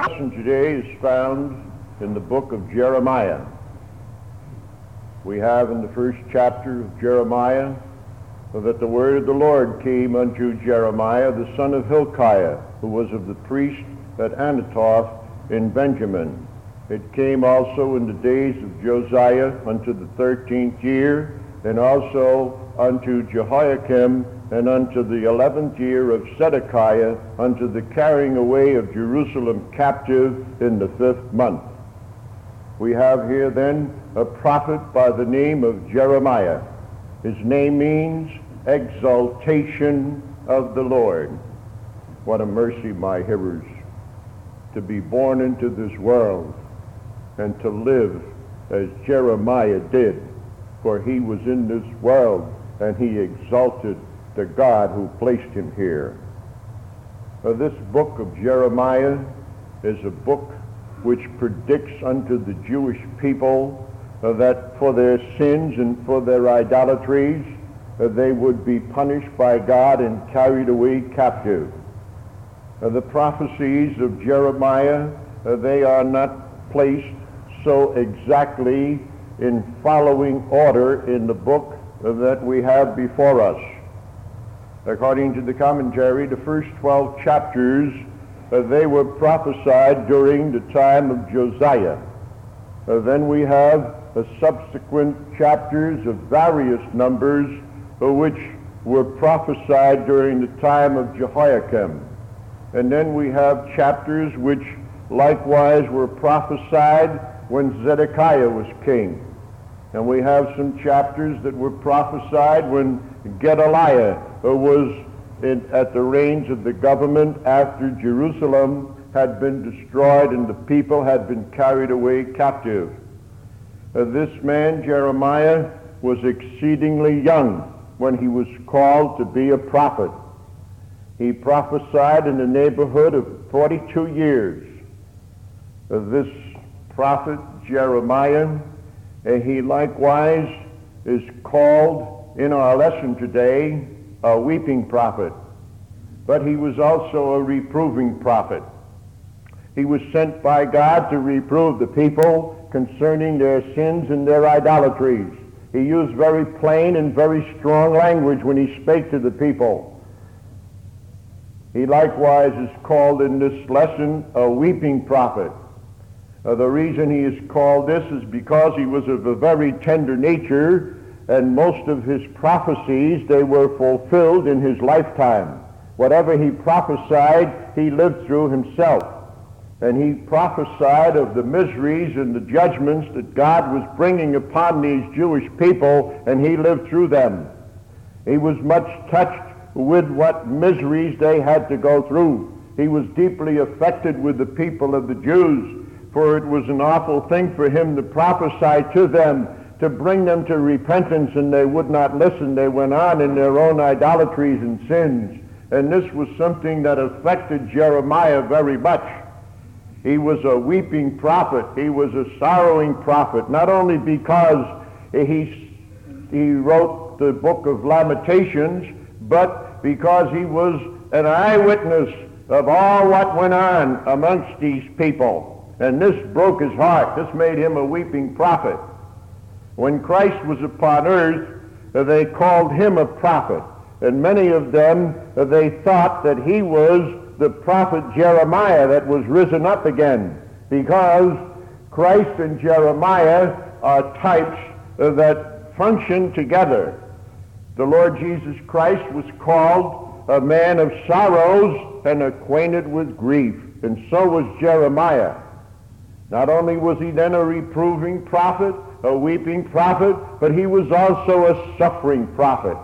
lesson today is found in the book of Jeremiah. We have in the first chapter of Jeremiah that the word of the Lord came unto Jeremiah, the son of Hilkiah, who was of the priest at Anathoth in Benjamin. It came also in the days of Josiah unto the 13th year, and also unto Jehoiakim, and unto the 11th year of Zedekiah, unto the carrying away of Jerusalem captive in the 5th month. We have here then a prophet by the name of Jeremiah. His name means exaltation of the Lord. What a mercy, my hearers, to be born into this world and to live as Jeremiah did, for he was in this world and he exalted the God who placed him here. This book of Jeremiah is a book which predicts unto the Jewish people that for their sins and for their idolatries they would be punished by God and carried away captive. The prophecies of Jeremiah, they are not placed so exactly in following order in the book that we have before us. According to the commentary, the first 12 chapters, they were prophesied during the time of Josiah. Then we have subsequent chapters of various numbers which were prophesied during the time of Jehoiakim. And then we have chapters which likewise were prophesied when Zedekiah was king. And we have some chapters that were prophesied when Gedaliah was at the reins of the government after Jerusalem had been destroyed and the people had been carried away captive. This man, Jeremiah, was exceedingly young when he was called to be a prophet. He prophesied in the neighborhood of 42 years. This prophet, Jeremiah, he likewise is called in our lesson today a weeping prophet, but he was also a reproving prophet. He was sent by God to reprove the people concerning their sins and their idolatries. He used very plain and very strong language when he spake to the people. He likewise is called in this lesson a weeping prophet. The reason he is called this is because he was of a very tender nature, and most of his prophecies, they were fulfilled in his lifetime. Whatever he prophesied, he lived through himself. And he prophesied of the miseries and the judgments that God was bringing upon these Jewish people, and he lived through them. He was much touched with what miseries they had to go through. He was deeply affected with the people of the Jews, for it was an awful thing for him to prophesy to them, to bring them to repentance, and they would not listen. They went on in their own idolatries and sins. And this was something that affected Jeremiah very much. He was a weeping prophet. He was a sorrowing prophet, not only because he wrote the book of Lamentations, but because he was an eyewitness of all what went on amongst these people. And this broke his heart. This made him a weeping prophet. When Christ was upon earth, they called him a prophet. And many of them, they thought that he was the prophet Jeremiah that was risen up again, because Christ and Jeremiah are types that function together. The Lord Jesus Christ was called a man of sorrows and acquainted with grief, and so was Jeremiah. Not only was he then a reproving prophet, a weeping prophet, but he was also a suffering prophet.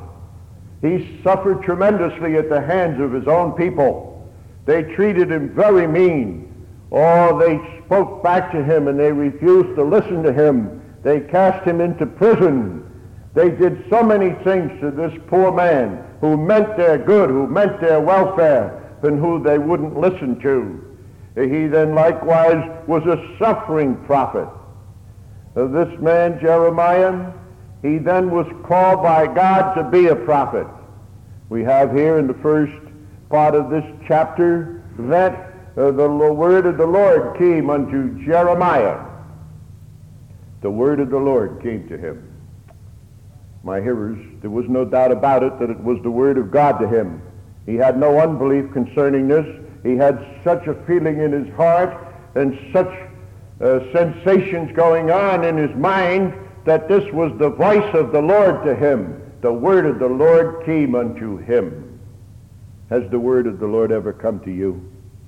He suffered tremendously at the hands of his own people. They treated him very mean. Oh, they spoke back to him and they refused to listen to him. They cast him into prison. They did so many things to this poor man who meant their good, who meant their welfare, and who they wouldn't listen to. He then likewise was a suffering prophet. This man, Jeremiah, he then was called by God to be a prophet. We have here in the first part of this chapter that the word of the Lord came unto Jeremiah. The word of the Lord came to him. My hearers, there was no doubt about it that it was the word of God to him. He had no unbelief concerning this. He had such a feeling in his heart and such sensations going on in his mind that this was the voice of the Lord to him. The word of the Lord came unto him. Has the word of the Lord ever come to you?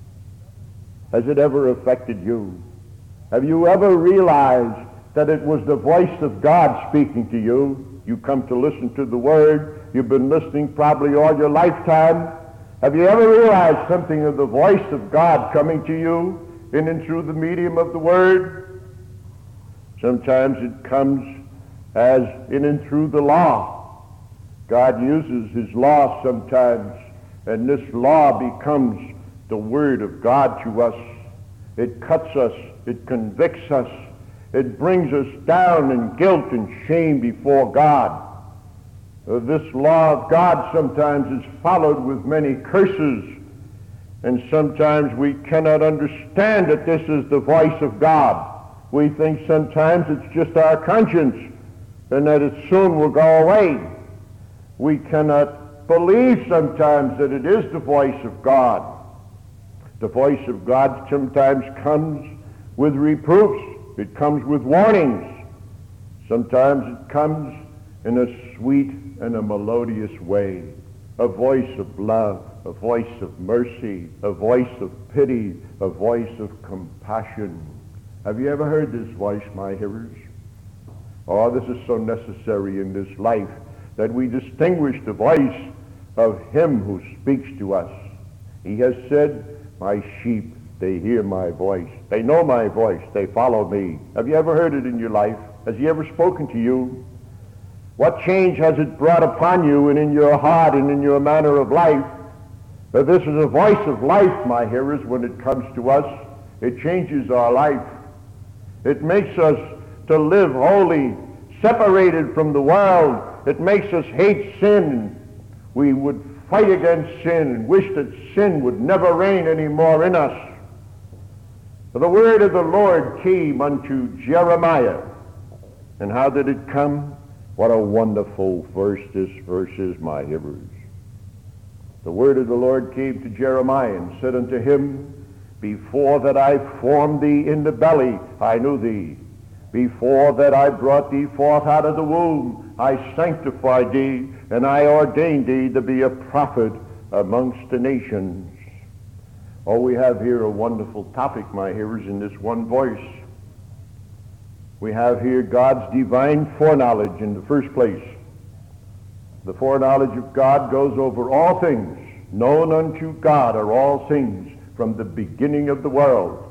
Has it ever affected you? Have you ever realized that it was the voice of God speaking to you? You come to listen to the word. You've been listening probably all your lifetime. Have you ever realized something of the voice of God coming to you in and through the medium of the word? Sometimes it comes as in and through the law. God uses his law sometimes, and this law becomes the word of God to us. It cuts us. It convicts us. It brings us down in guilt and shame before God. This law of God sometimes is followed with many curses, and sometimes we cannot understand that this is the voice of God. We think sometimes it's just our conscience and that it soon will go away. We cannot believe sometimes that it is the voice of God. The voice of God sometimes comes with reproofs. It comes with warnings. Sometimes it comes in a sweet and a melodious way. A voice of love, a voice of mercy, a voice of pity, a voice of compassion. Have you ever heard this voice, my hearers? Oh, this is so necessary in this life that we distinguish the voice of him who speaks to us. He has said, my sheep, they hear my voice. They know my voice. They follow me. Have you ever heard it in your life? Has he ever spoken to you? What change has it brought upon you and in your heart and in your manner of life? But this is a voice of life, my hearers, when it comes to us. It changes our life. It makes us to live holy, separated from the world. It makes us hate sin. We would fight against sin and wish that sin would never reign anymore in us. The word of the Lord came unto Jeremiah. And how did it come? What a wonderful verse this verse is, my hearers. The word of the Lord came to Jeremiah and said unto him, before that I formed thee in the belly, I knew thee. Before that I brought thee forth out of the womb, I sanctified thee, and I ordained thee to be a prophet amongst the nations. Oh, we have here a wonderful topic, my hearers, in this one voice. We have here God's divine foreknowledge in the first place. The foreknowledge of God goes over all things. Known unto God are all things from the beginning of the world.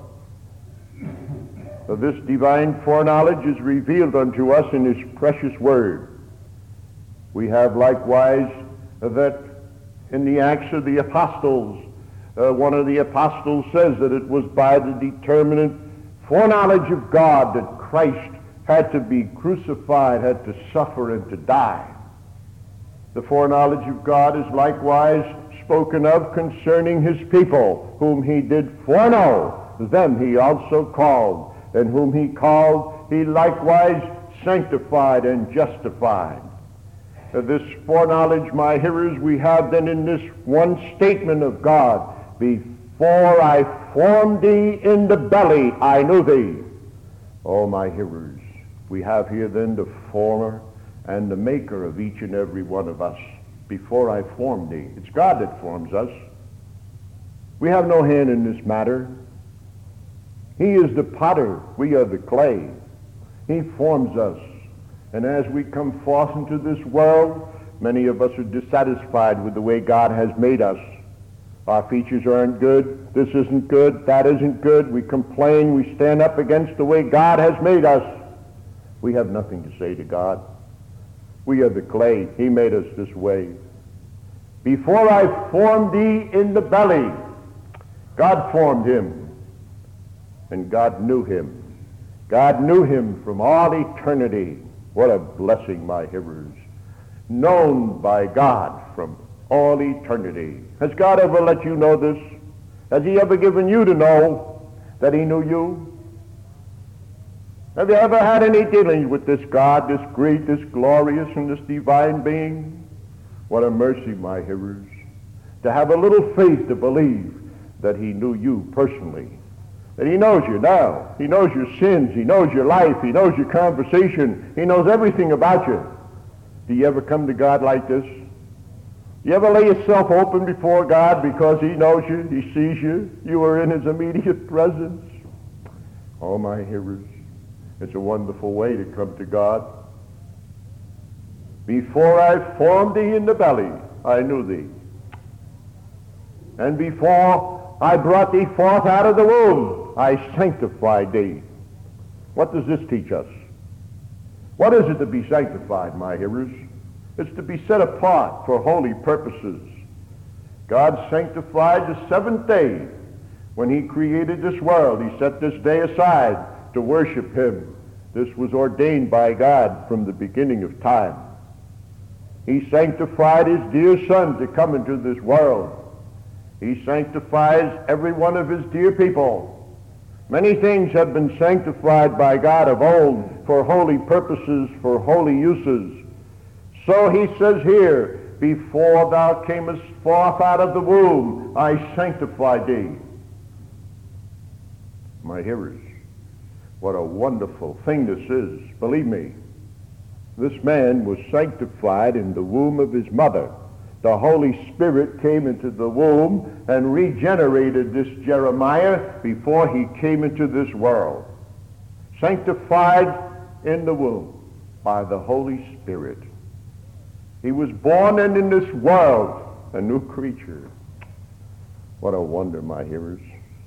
So this divine foreknowledge is revealed unto us in his precious word. We have likewise that in the Acts of the Apostles, one of the apostles says that it was by the determinate foreknowledge of God that Christ had to be crucified, had to suffer and to die. The foreknowledge of God is likewise spoken of concerning his people, whom he did foreknow, them he also called, and whom he called, he likewise sanctified and justified. This foreknowledge, my hearers, we have then in this one statement of God, before I formed thee in the belly, I knew thee. Oh, my hearers, we have here then the former and the maker of each and every one of us. Before I formed thee. It's God that forms us. We have no hand in this matter. He is the potter. We are the clay. He forms us. And as we come forth into this world, many of us are dissatisfied with the way God has made us. Our features aren't good. This isn't good. That isn't good. We complain. We stand up against the way God has made us. We have nothing to say to God. We are the clay. He made us this way. Before I formed thee in the belly, God formed him. And God knew him. God knew him from all eternity. What a blessing, my hearers. Known by God from all eternity. Has God ever let you know this? Has he ever given you to know that he knew you? Have you ever had any dealings with this God, this great, this glorious, and this divine being? What a mercy, my hearers, to have a little faith to believe that he knew you personally, that he knows you now. He knows your sins. He knows your life. He knows your conversation. He knows everything about you. Do you ever come to God like this? You ever lay yourself open before God because he knows you, he sees you, you are in his immediate presence? Oh, my hearers, it's a wonderful way to come to God. Before I formed thee in the belly, I knew thee. And before I brought thee forth out of the womb, I sanctified thee. What does this teach us? What is it to be sanctified, my hearers? It's to be set apart for holy purposes. God sanctified the seventh day when he created this world. He set this day aside to worship him. This was ordained by God from the beginning of time. He sanctified his dear Son to come into this world. He sanctifies every one of his dear people. Many things have been sanctified by God of old for holy purposes, for holy uses. So he says here, before thou camest forth out of the womb, I sanctified thee. My hearers, what a wonderful thing this is. Believe me, this man was sanctified in the womb of his mother. The Holy Spirit came into the womb and regenerated this Jeremiah before he came into this world. Sanctified in the womb by the Holy Spirit. He was born and in this world a new creature. What a wonder, my hearers.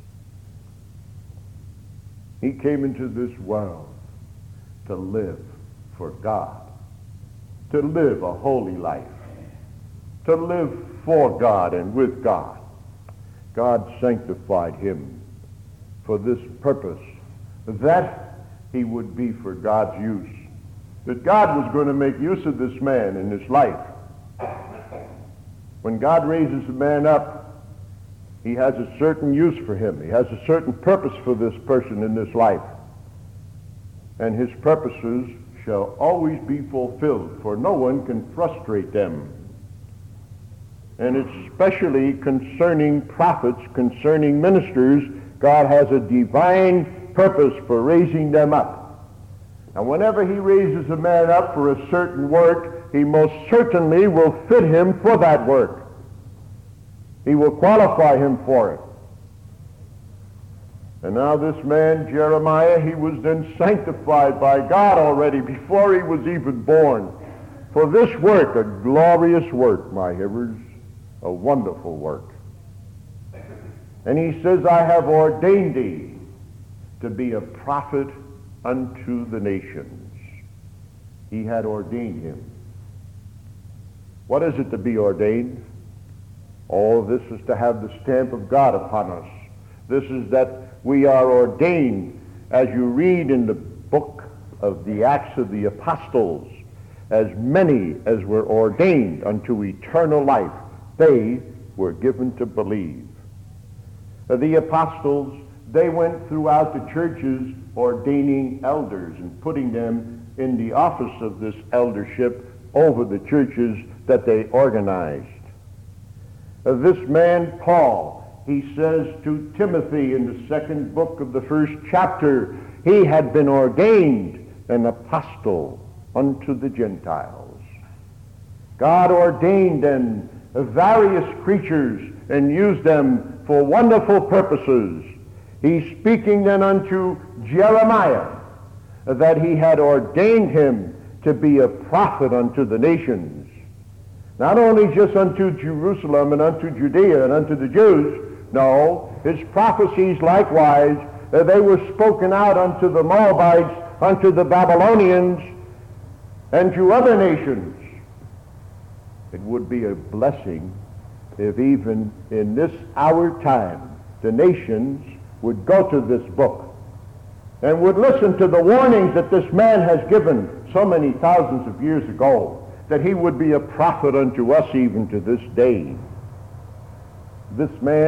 He came into this world to live for God, to live a holy life, to live for God and with God. God sanctified him for this purpose, that he would be for God's use, that God was going to make use of this man in his life. When God raises a man up, he has a certain use for him. He has a certain purpose for this person in this life. And his purposes shall always be fulfilled, for no one can frustrate them. And it's especially concerning prophets, concerning ministers, God has a divine purpose for raising them up. And whenever he raises a man up for a certain work, he most certainly will fit him for that work. He will qualify him for it. And now this man, Jeremiah, he was then sanctified by God already before he was even born. For this work, a glorious work, my hearers, a wonderful work. And he says, I have ordained thee to be a prophet unto the nations. He had ordained him. What is it to be ordained? All this is to have the stamp of God upon us. This is that we are ordained. As you read in the book of the Acts of the Apostles, as many as were ordained unto eternal life, they were given to believe. The apostles, they went throughout the churches ordaining elders and putting them in the office of this eldership over the churches that they organized. This man, Paul, he says to Timothy in the second book of the first chapter, he had been ordained an apostle unto the Gentiles. God ordained then various creatures and used them for wonderful purposes. He's speaking then unto Jeremiah that he had ordained him to be a prophet unto the nations. Not only just unto Jerusalem and unto Judea and unto the Jews. No, his prophecies likewise, they were spoken out unto the Moabites, unto the Babylonians, and to other nations. It would be a blessing if even in this our time the nations would go to this book and would listen to the warnings that this man has given so many thousands of years ago, that he would be a prophet unto us even to this day. This man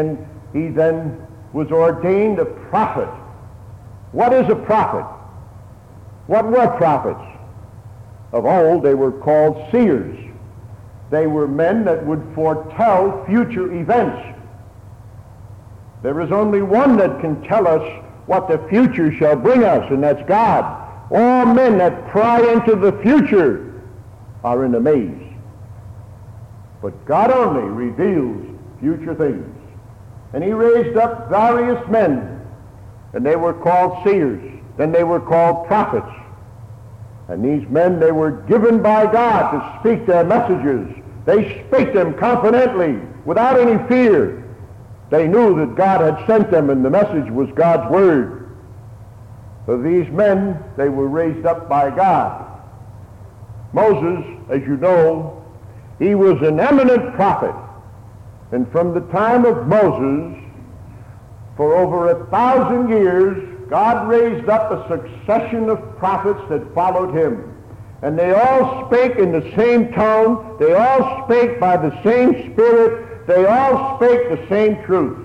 he then was ordained a prophet. What is a prophet? What were prophets? Of old, they were called seers. They were men that would foretell future events. There is only one that can tell us what the future shall bring us, and that's God. All men that pry into the future are in a maze. But God only reveals future things. And he raised up various men, and they were called seers. Then they were called prophets. And these men, they were given by God to speak their messages. They spake them confidently, without any fear. They knew that God had sent them, and the message was God's word. So these men, they were raised up by God. Moses, as you know, he was an eminent prophet. And from the time of Moses, for over 1,000 years, God raised up a succession of prophets that followed him. And they all spake in the same tone. They all spake by the same Spirit. They all spake the same truth.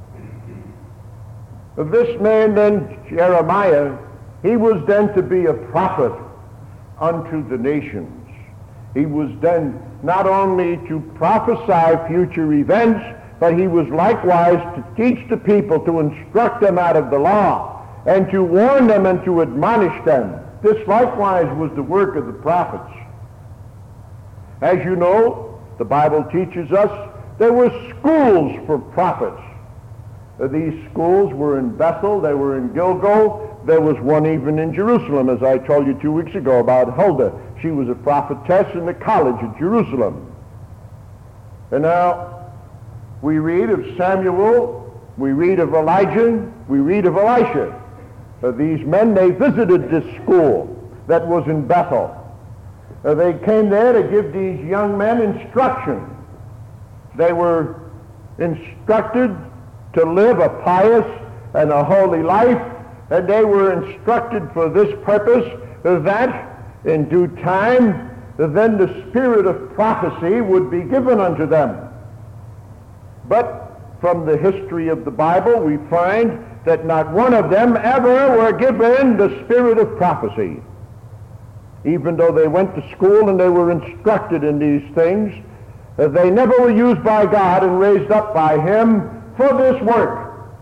Of this man then, Jeremiah, he was then to be a prophet unto the nations. He was then not only to prophesy future events, but he was likewise to teach the people, to instruct them out of the law, and to warn them and to admonish them. This likewise was the work of the prophets. As you know, the Bible teaches us there were schools for prophets. These schools were in Bethel, they were in Gilgal, there was one even in Jerusalem, as I told you 2 weeks ago about Huldah. She was a prophetess in the college at Jerusalem. And now we read of Samuel, we read of Elijah, we read of Elisha. These men, they visited this school that was in Bethel. They came there to give these young men instruction. They were instructed to live a pious and a holy life, and they were instructed for this purpose, that in due time, then the spirit of prophecy would be given unto them. But from the history of the Bible, we find that not one of them ever were given the spirit of prophecy. Even though they went to school and they were instructed in these things, they never were used by God and raised up by him for this work.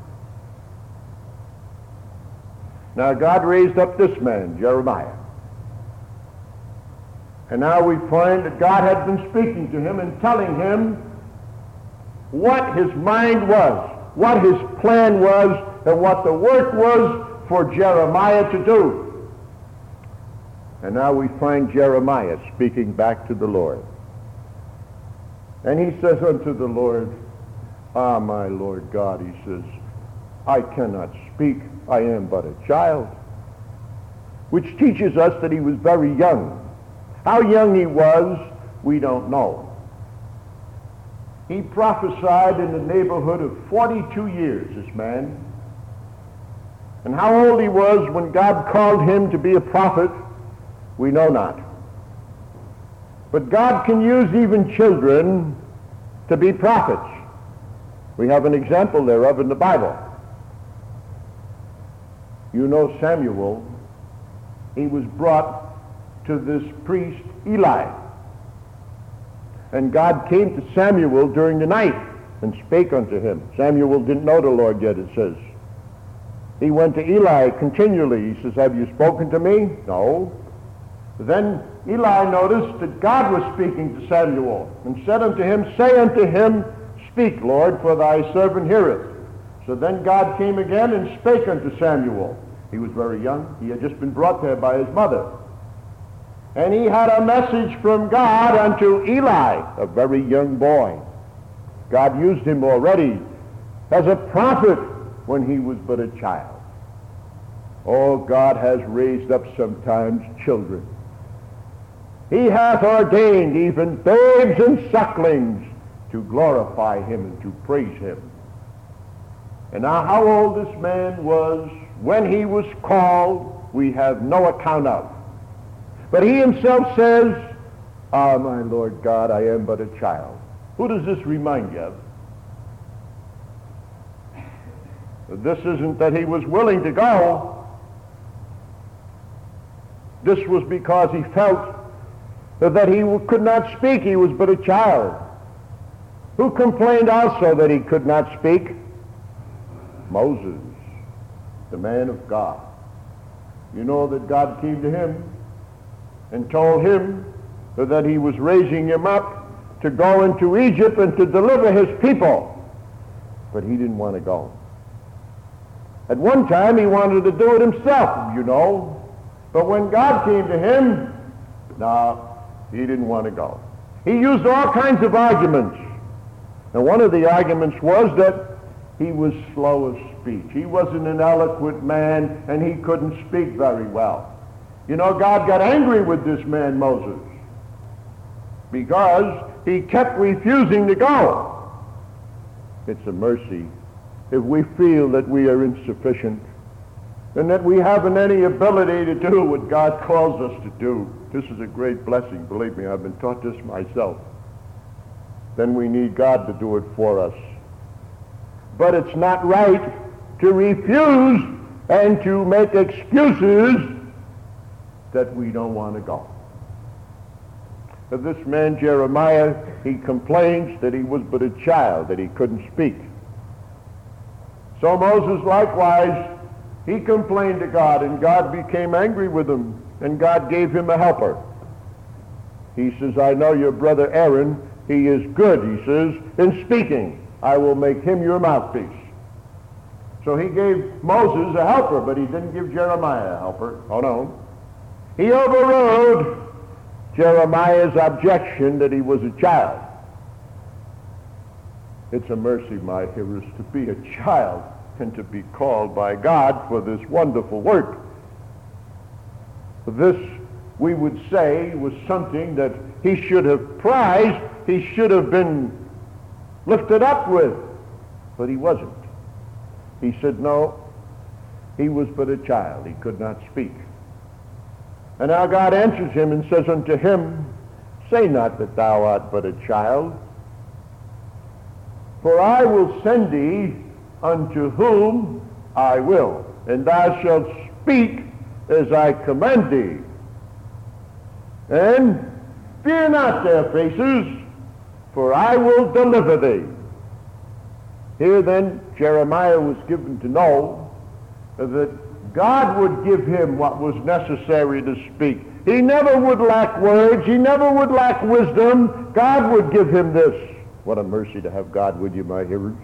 Now God raised up this man, Jeremiah. And now we find that God had been speaking to him and telling him what his mind was, what his plan was, and what the work was for Jeremiah to do. And now we find Jeremiah speaking back to the Lord. And he says unto the Lord, "Ah, my Lord God," he says, "I cannot speak. I am but a child." Which teaches us that he was very young. How young he was, we don't know. He prophesied in the neighborhood of 42 years, this man. And how old he was when God called him to be a prophet, we know not. But God can use even children to be prophets. We have an example thereof in the Bible. You know Samuel, he was brought to this priest Eli. And God came to Samuel during the night and spake unto him. Samuel didn't know the Lord yet, it says. He went to Eli continually. He says, "Have you spoken to me?" "No." Then Eli noticed that God was speaking to Samuel and said unto him, "Say unto him, Speak, Lord, for thy servant heareth." So then God came again and spake unto Samuel. He was very young. He had just been brought there by his mother. And he had a message from God unto Eli, a very young boy. God used him already as a prophet when he was but a child. Oh, God has raised up sometimes children. He hath ordained even babes and sucklings to glorify him and to praise him. And now how old this man was when he was called, we have no account of. But he himself says, "Ah, my Lord God, I am but a child." Who does this remind you of? This isn't that he was willing to go. This was because he felt that he could not speak. He was but a child. Who complained also that he could not speak? Moses, the man of God. You know that God came to him and told him that he was raising him up to go into Egypt and to deliver his people. But he didn't want to go. At one time he wanted to do it himself, you know. But when God came to him, no, he didn't want to go. He used all kinds of arguments. And one of the arguments was that he was slow of speech. He wasn't an eloquent man, and he couldn't speak very well. You know, God got angry with this man, Moses, because he kept refusing to go. It's a mercy if we feel that we are insufficient and that we haven't any ability to do what God calls us to do. This is a great blessing. Believe me, I've been taught this myself. Then we need God to do it for us. But it's not right to refuse and to make excuses that we don't want to go. But this man Jeremiah, he complains that he was but a child, that he couldn't speak. So Moses likewise, he complained to God, and God became angry with him, and God gave him a helper. He says, I know your brother Aaron, he is good, he says, in speaking. I will make him your mouthpiece. So he gave Moses a helper, but he didn't give Jeremiah a helper. Oh no. He overrode Jeremiah's objection that he was a child. It's a mercy, my hearers, to be a child and to be called by God for this wonderful work. This, we would say, was something that he should have prized, he should have been lifted up with, but he wasn't. He said no, he was but a child, he could not speak. And now God answers him and says unto him, say not that thou art but a child, for I will send thee unto whom I will, and thou shalt speak as I command thee. And fear not their faces, for I will deliver thee. Here then Jeremiah was given to know that God would give him what was necessary to speak. He never would lack words. He never would lack wisdom. God would give him this. What a mercy to have God with you, my hearers.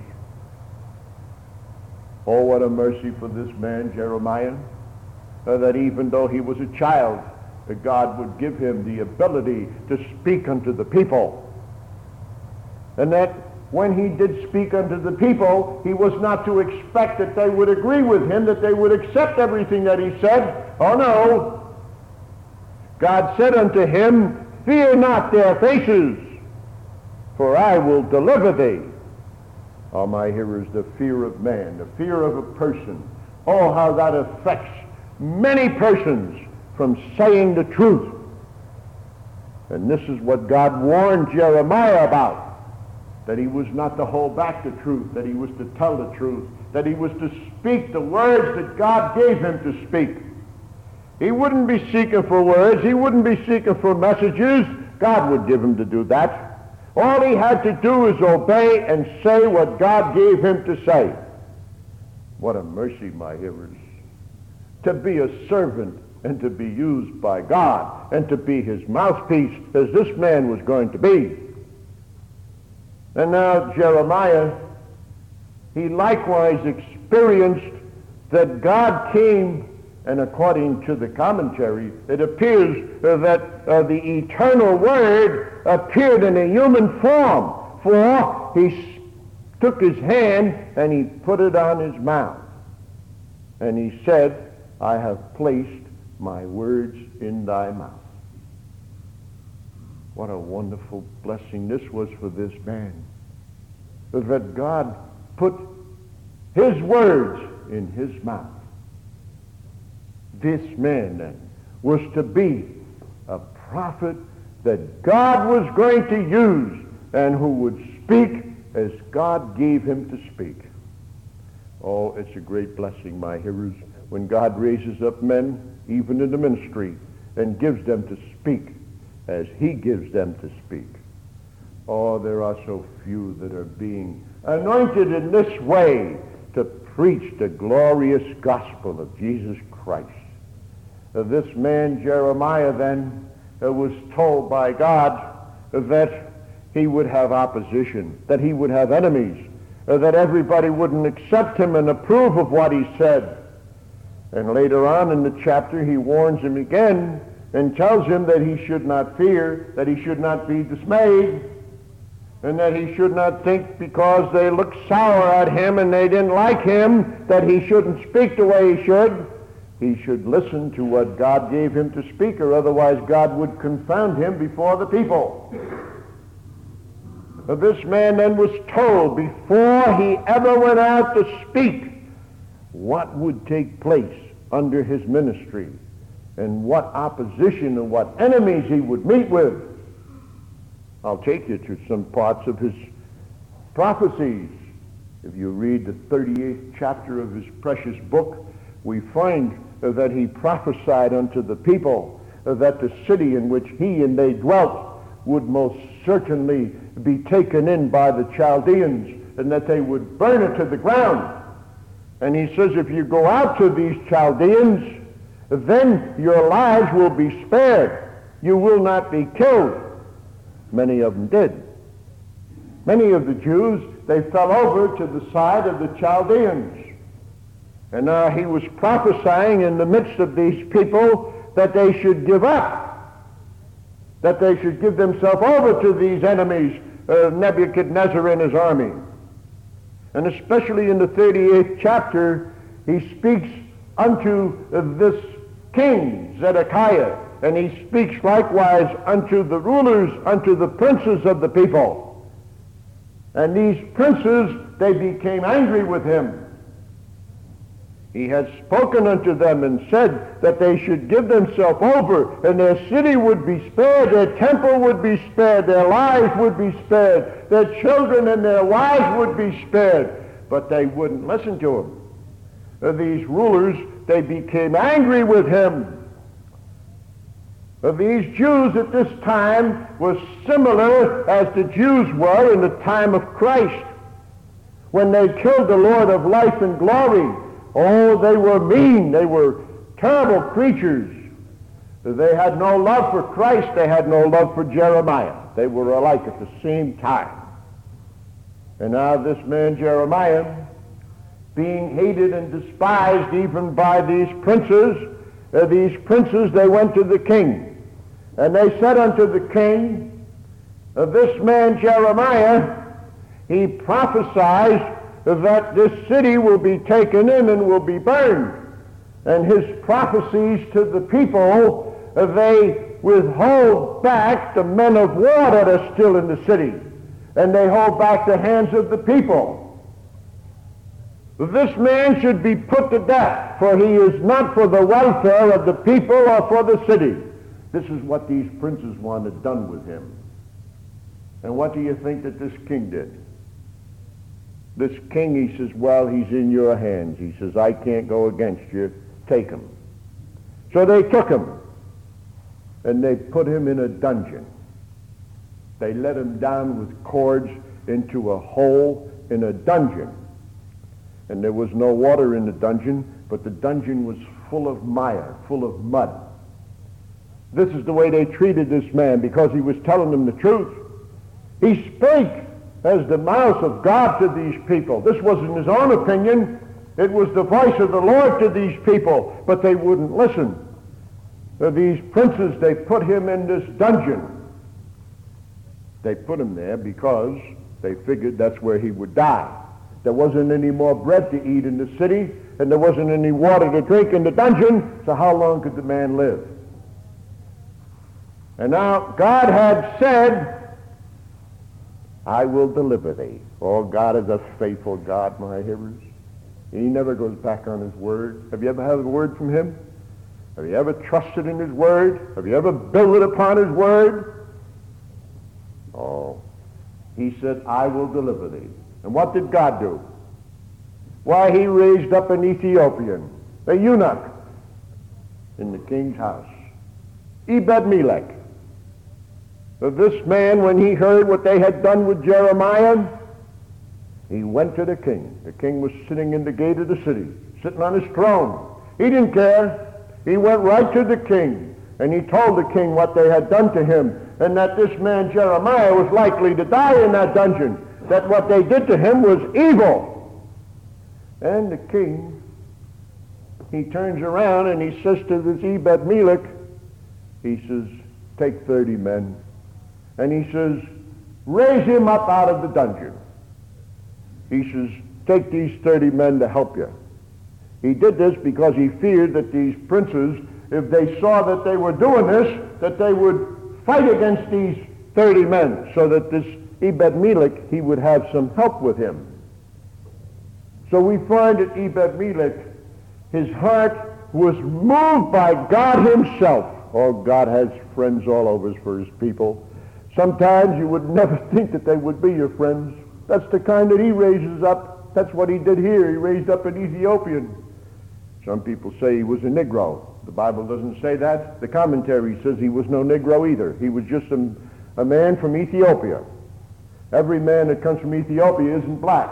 Oh, what a mercy for this man, Jeremiah, that even though he was a child, that God would give him the ability to speak unto the people. And that when he did speak unto the people, he was not to expect that they would agree with him, that they would accept everything that he said. Oh no. God said unto him, fear not their faces, for I will deliver thee. Oh, my hearers, the fear of man, the fear of a person, oh, how that affects many persons from saying the truth. And this is what God warned Jeremiah about, that he was not to hold back the truth, that he was to tell the truth, that he was to speak the words that God gave him to speak. He wouldn't be seeking for words. He wouldn't be seeking for messages. God would give him to do that. All he had to do is obey and say what God gave him to say. What a mercy, my hearers, to be a servant and to be used by God and to be his mouthpiece as this man was going to be. And now Jeremiah, he likewise experienced that God came, and according to the commentary, it appears that the eternal Word appeared in a human form, for he took his hand and he put it on his mouth. And he said, I have placed my words in thy mouth. What a wonderful blessing this was for this man, that God put his words in his mouth. This man then was to be a prophet that God was going to use and who would speak as God gave him to speak. Oh, it's a great blessing, my hearers, when God raises up men, even in the ministry, and gives them to speak as he gives them to speak. Oh, there are so few that are being anointed in this way to preach the glorious gospel of Jesus Christ. This man Jeremiah then was told by God that he would have opposition, that he would have enemies, that everybody wouldn't accept him and approve of what he said. And later on in the chapter he warns him again and tells him that he should not fear, that he should not be dismayed, and that he should not think because they looked sour at him and they didn't like him that he shouldn't speak the way he should. He should listen to what God gave him to speak, or otherwise God would confound him before the people. This man then was told before he ever went out to speak what would take place under his ministry and what opposition and what enemies he would meet with. I'll take you to some parts of his prophecies. If you read the 38th chapter of his precious book, we find that he prophesied unto the people that the city in which he and they dwelt would most certainly be taken in by the Chaldeans, and that they would burn it to the ground. And he says, if you go out to these Chaldeans, then your lives will be spared. You will not be killed. Many of them did. Many of the Jews, they fell over to the side of the Chaldeans. And now he was prophesying in the midst of these people that they should give up, that they should give themselves over to these enemies, Nebuchadnezzar and his army. And especially in the 38th chapter, he speaks unto this king, Zedekiah, and he speaks likewise unto the rulers, unto the princes of the people. And these princes, they became angry with him. He had spoken unto them and said that they should give themselves over, and their city would be spared, their temple would be spared, their lives would be spared, their children and their wives would be spared. But they wouldn't listen to him. These rulers, they became angry with him. These Jews at this time were similar as the Jews were in the time of Christ, when they killed the Lord of life and glory. Oh, they were mean. They were terrible creatures. They had no love for Christ. They had no love for Jeremiah. They were alike at the same time. And now this man Jeremiah, being hated and despised even by these princes, they went to the king. And they said unto the king, this man Jeremiah, he prophesies that this city will be taken in and will be burned. And his prophecies to the people, they withhold back the men of war that are still in the city, and they hold back the hands of the people. This man should be put to death, for he is not for the welfare of the people or for the city. This is what these princes wanted done with him. And what do you think that this king did? This king, he says, well, he's in your hands. He says, I can't go against you. Take him. So they took him, and they put him in a dungeon. They let him down with cords into a hole in a dungeon. And there was no water in the dungeon, but the dungeon was full of mire, full of mud. This is the way they treated this man, because he was telling them the truth. He spake as the mouth of God to these people. This wasn't his own opinion. It was the voice of the Lord to these people, but they wouldn't listen. These princes, they put him in this dungeon. They put him there because they figured that's where he would die. There wasn't any more bread to eat in the city, and there wasn't any water to drink in the dungeon, so how long could the man live? And now God had said, I will deliver thee. Oh, God is a faithful God, my hearers. He never goes back on his word. Have you ever had a word from him? Have you ever trusted in his word? Have you ever built it upon his word? Oh, he said, I will deliver thee. And what did God do? Why, he raised up an Ethiopian, a eunuch, in the king's house, Ebed-Melech. This man, when he heard what they had done with Jeremiah, he went to the king. The king was sitting in the gate of the city, sitting on his throne. He didn't care. He went right to the king, and he told the king what they had done to him, and that this man Jeremiah was likely to die in that dungeon, that what they did to him was evil. And the king, he turns around and he says to this Ebed-Melech, he says, take 30 men, and he says, raise him up out of the dungeon. He says, take these 30 men to help you. He did this because he feared that these princes, if they saw that they were doing this, that they would fight against these 30 men, so that this Ebed-Melech, he would have some help with him. So we find that Ebed-Melech, his heart was moved by God himself. Oh, God has friends all over for his people. Sometimes you would never think that they would be your friends. That's the kind that he raises up. That's what he did here. He raised up an Ethiopian. Some people say he was a Negro. The Bible doesn't say that. The commentary says he was no Negro either. He was just a man from Ethiopia. Every man that comes from Ethiopia isn't black.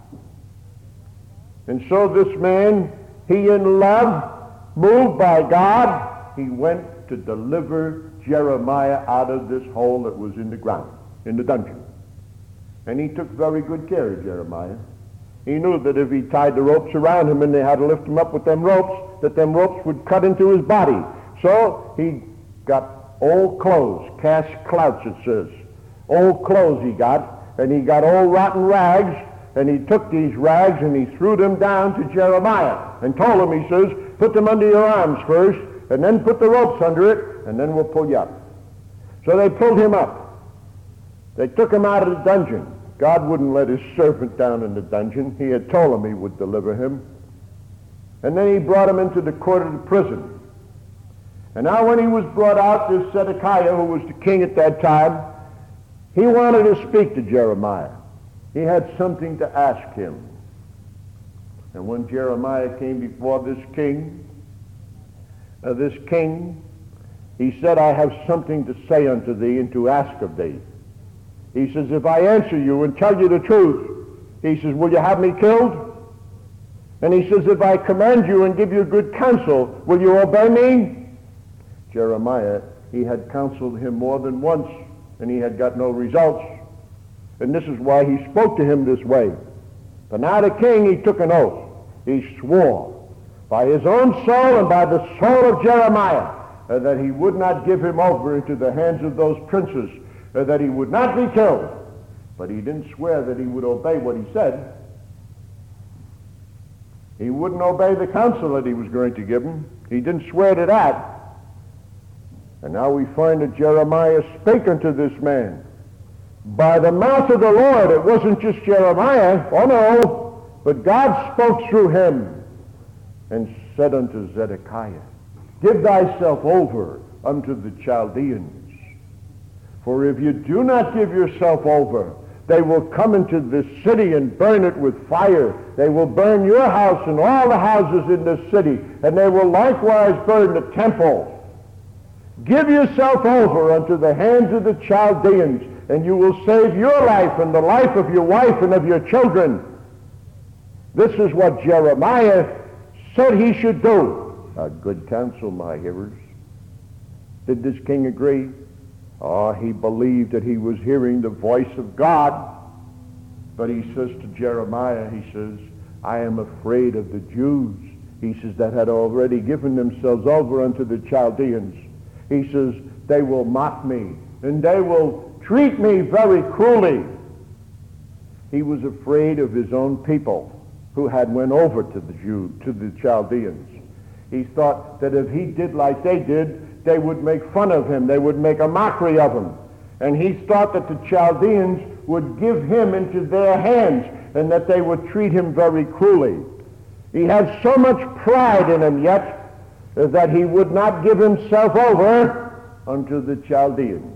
And so this man, he in love, moved by God, he went to deliver Jeremiah out of this hole that was in the ground, in the dungeon. And he took very good care of Jeremiah. He knew that if he tied the ropes around him and they had to lift him up with them ropes, that them ropes would cut into his body. So he got old clothes, cast clouts it says. Old clothes he got, and he got old rotten rags, and he took these rags and he threw them down to Jeremiah and told him, he says, put them under your arms first, and then put the ropes under it, and then we'll pull you up. So they pulled him up. They took him out of the dungeon. God wouldn't let his servant down in the dungeon. He had told him he would deliver him. And then he brought him into the court of the prison. And now when he was brought out, this Zedekiah, who was the king at that time, he wanted to speak to Jeremiah. He had something to ask him. And when Jeremiah came before this king, he said, I have something to say unto thee and to ask of thee. He says, if I answer you and tell you the truth, he says, will you have me killed? And he says, if I command you and give you good counsel, will you obey me? Jeremiah, he had counseled him more than once, and he had got no results. And this is why he spoke to him this way. But now the king, he took an oath. He swore by his own soul and by the soul of Jeremiah that he would not give him over into the hands of those princes, that he would not be killed. But he didn't swear that he would obey what he said. He wouldn't obey the counsel that he was going to give him. He didn't swear to that. And now we find that Jeremiah spake unto this man by the mouth of the Lord. It wasn't just Jeremiah, oh no, but God spoke through him and said unto Zedekiah, give thyself over unto the Chaldeans. For if you do not give yourself over, they will come into this city and burn it with fire. They will burn your house and all the houses in this city, and they will likewise burn the temple. Give yourself over unto the hands of the Chaldeans, and you will save your life and the life of your wife and of your children. This is what Jeremiah said he should do. A good counsel, my hearers. Did this king agree? Oh, he believed that he was hearing the voice of God. But he says to Jeremiah, he says, I am afraid of the Jews. He says, that had already given themselves over unto the Chaldeans. He says, they will mock me, and they will treat me very cruelly. He was afraid of his own people who had went over to the Chaldeans. He thought that if he did like they did, they would make fun of him. They would make a mockery of him. And he thought that the Chaldeans would give him into their hands and that they would treat him very cruelly. He had so much pride in him yet that he would not give himself over unto the Chaldeans.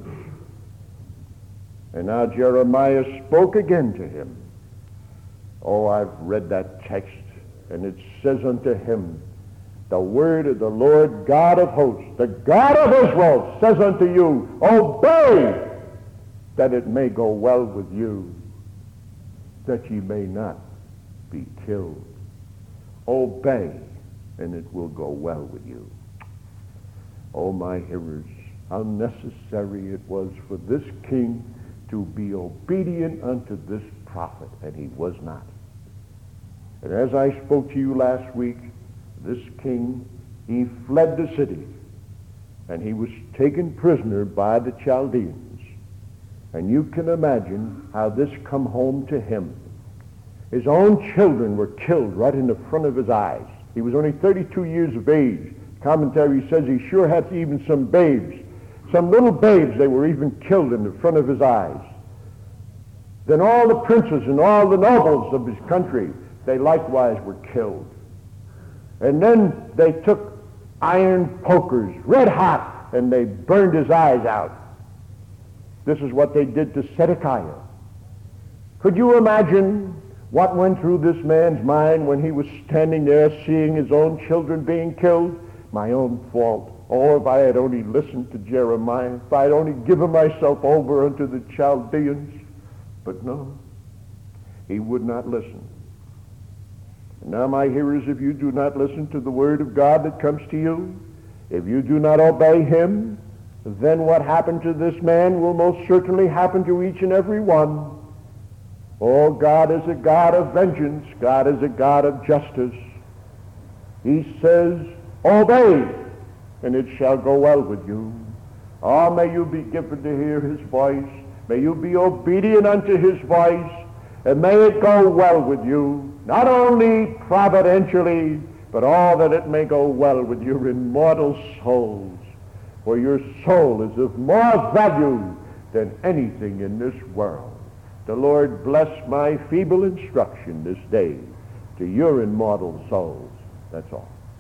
And now Jeremiah spoke again to him. Oh, I've read that text And it says unto him, the word of the Lord God of hosts, the God of Israel, says unto you, obey, that it may go well with you, that ye may not be killed. Obey, and it will go well with you. Oh, my hearers, how necessary it was for this king to be obedient unto this prophet, and he was not. And as I spoke to you last week, this king, he fled the city, and he was taken prisoner by the Chaldeans. And you can imagine how this come home to him. His own children were killed right in the front of his eyes. He was only 32 years of age. Commentary says he sure had even some babes. Some little babes, they were even killed in the front of his eyes. Then all the princes and all the nobles of his country, they likewise were killed. And then they took iron pokers, red hot, and they burned his eyes out. This is what they did to Zedekiah. Could you imagine what went through this man's mind when he was standing there seeing his own children being killed? My own fault. Oh, if I had only listened to Jeremiah, if I had only given myself over unto the Chaldeans. But no, he would not listen. And now, my hearers, if you do not listen to the word of God that comes to you, if you do not obey him, then what happened to this man will most certainly happen to each and every one. Oh, God is a God of vengeance. God is a God of justice. He says, obey, and it shall go well with you. Oh, may you be given to hear his voice. May you be obedient unto his voice, and may it go well with you, not only providentially, but all that it may go well with your immortal souls. For your soul is of more value than anything in this world. The Lord bless my feeble instruction this day to your immortal souls. That's all.